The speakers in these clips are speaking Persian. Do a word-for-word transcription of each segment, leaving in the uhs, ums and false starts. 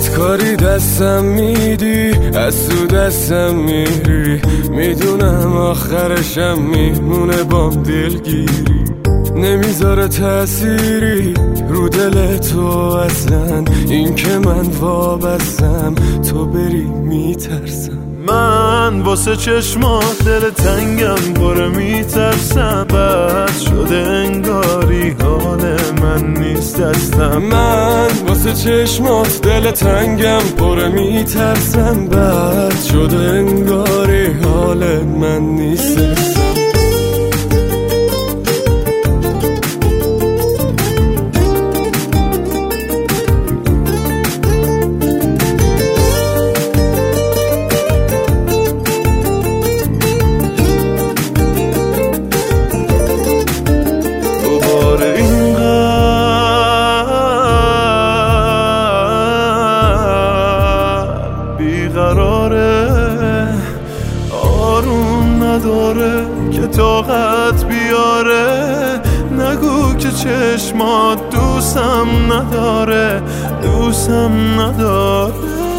بدکاری دستم میدی، از تو دستم میری، میدونم آخرشم میمونه بام دلگیری. نمیذاره تأثیری رو دل تو اصلا، این که من وابستم تو بری میترسم. من واسه چشمات دل تنگم پره میترسم، بد شده انگاری حال من نیست دستم. من واسه چشمات دل تنگم پره میترسم، بد شده انگاری حال من نیست دستم. آروم نداره که طاقت بیاره، نگو که چشمات دوستم نداره، دوستم نداره.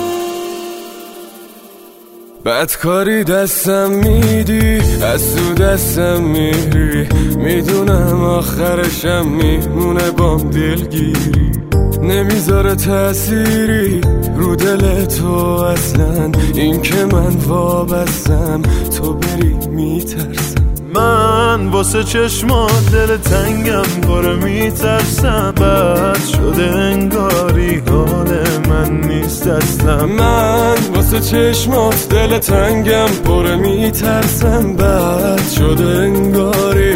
بدکاری دستم میدی، از تو دستم میری، میدونم آخرشم میمونه بام دلگیری. نمیذاره تأثیری رو دل تو اصلا، این که من وابستم تو بری میترسم. من واسه چشمات دل تنگم پره میترسم، بد شده انگاری حال من نیست دستم. من واسه چشمات دل تنگم پره میترسم، بد شده انگاری